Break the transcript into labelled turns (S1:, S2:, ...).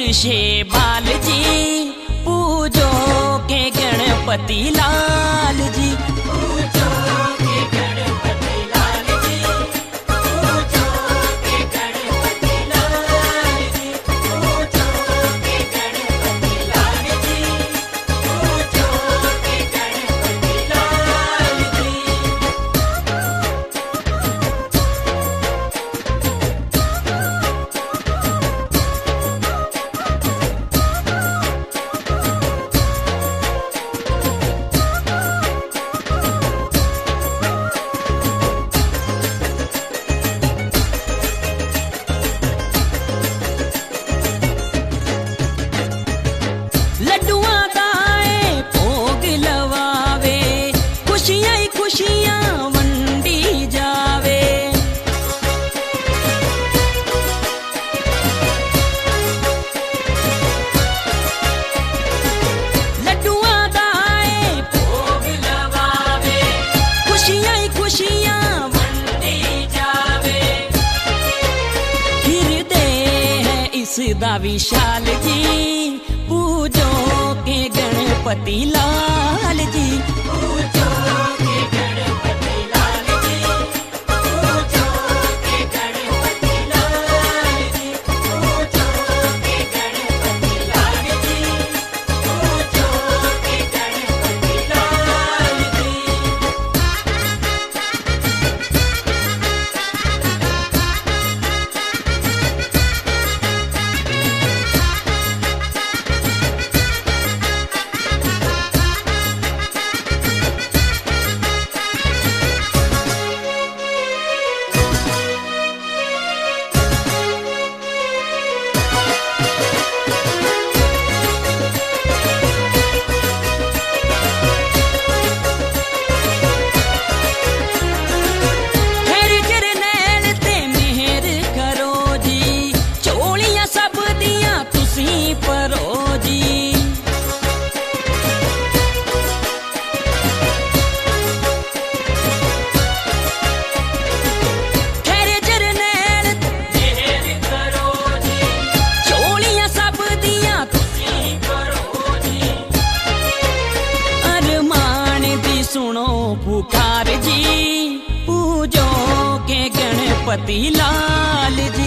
S1: नक्शे बाल जी, पूजो के गणपति लाल जी। पूजो के गणपति लाल जी, पूजो के गणपति लाल जी, पूजो के गणपति लाल जी, पूजो के गणपति लाल जी। लड्डुआ दाए भोग लवावे, खुशियां ही खुशियां वंडी जावे। लड्डुआ दाए भोग लवावे, खुशियां ही खुशियां वंडी जावे। हृदय है इसदा विशाल जी, पूजो के गणपति लाल जी। पूजो के गणपति लाल जी, पूजो के गणपति लाल जी, पूजो के गणपति लाल जी, पूजो के गणपति लाल जी। सुनो पुकार जी, पूजो के गणपति लाल जी।